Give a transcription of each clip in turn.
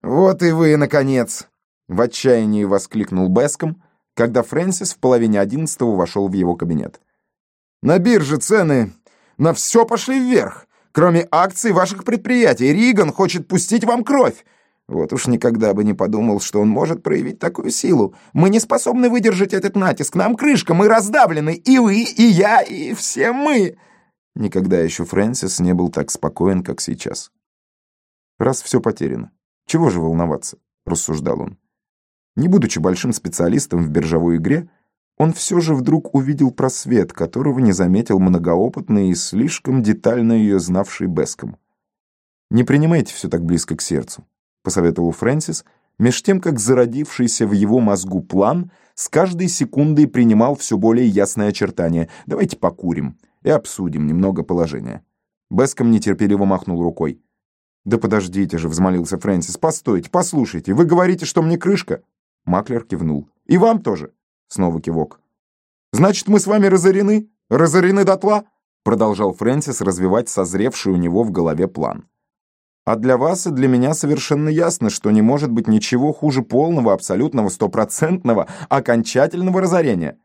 «Вот и вы, наконец!» — в отчаянии воскликнул Беском, когда Фрэнсис в половине 11 вошел в его кабинет. «На бирже цены на все пошли вверх, кроме акций ваших предприятий. Риган хочет пустить вам кровь. Вот уж никогда бы не подумал, что он может проявить такую силу. Мы не способны выдержать этот натиск. Нам крышка, мы раздавлены. И вы, и я, и все мы!» Никогда еще Фрэнсис не был так спокоен, как сейчас. «Раз все потеряно, чего же волноваться?» — рассуждал он. Не будучи большим специалистом в биржевой игре, он все же вдруг увидел просвет, которого не заметил многоопытный и слишком детально ее знавший Беском. «Не принимайте все так близко к сердцу», — посоветовал Фрэнсис, меж тем, как зародившийся в его мозгу план с каждой секундой принимал все более ясные очертания. «Давайте покурим и обсудим немного положение». Беском нетерпеливо махнул рукой. «Да подождите же», — взмолился Фрэнсис. «Постойте, послушайте. Вы говорите, что мне крышка?» Маклер кивнул. «И вам тоже?» Снова кивок. «Значит, мы с вами разорены? Разорены дотла?» Продолжал Фрэнсис развивать созревший у него в голове план. «А для вас и для меня совершенно ясно, что не может быть ничего хуже полного, абсолютного, стопроцентного, окончательного разорения».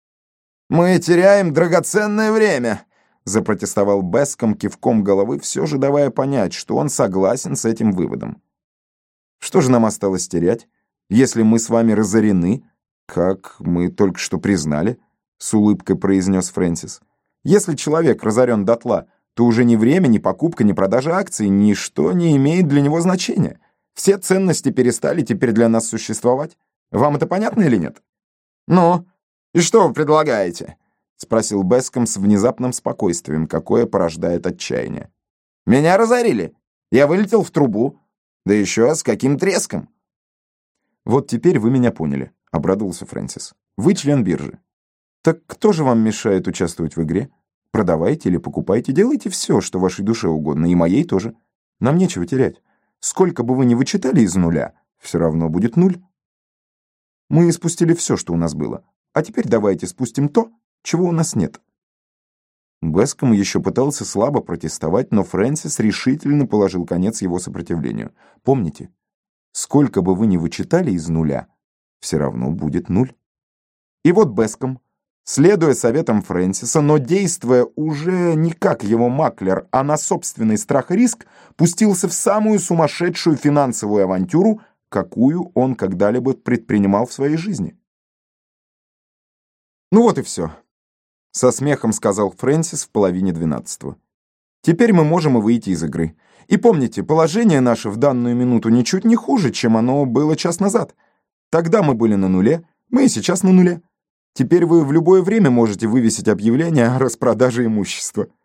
«Мы теряем драгоценное время», — запротестовал Беском кивком головы, все же давая понять, что он согласен с этим выводом. «Что же нам осталось терять, если мы с вами разорены, как мы только что признали?» — с улыбкой произнес Фрэнсис. «Если человек разорен дотла, то уже ни время, ни покупка, ни продажа акций, ничто не имеет для него значения. Все ценности перестали теперь для нас существовать. Вам это понятно или нет?» «Ну, и что вы предлагаете?» — спросил Беском с внезапным спокойствием, какое порождает отчаяние. «Меня разорили. Я вылетел в трубу. Да еще с каким треском!» «Вот теперь вы меня поняли», — обрадовался Фрэнсис. «Вы член биржи. Так кто же вам мешает участвовать в игре? Продавайте или покупайте, делайте все, что вашей душе угодно, и моей тоже. Нам нечего терять. Сколько бы вы ни вычитали из нуля, все равно будет нуль. Мы спустили все, что у нас было. А теперь давайте спустим то, чего у нас нет». Беском еще пытался слабо протестовать, но Фрэнсис решительно положил конец его сопротивлению. «Помните, сколько бы вы ни вычитали из нуля, все равно будет нуль». И вот Беском, следуя советам Фрэнсиса, но действуя уже не как его маклер, а на собственный страх и риск, пустился в самую сумасшедшую финансовую авантюру, какую он когда-либо предпринимал в своей жизни. «Ну вот и все», — со смехом сказал Фрэнсис в половине 12. «Теперь мы можем и выйти из игры. И помните, положение наше в данную минуту ничуть не хуже, чем оно было час назад. Тогда мы были на нуле, мы и сейчас на нуле. Теперь вы в любое время можете вывесить объявление о распродаже имущества».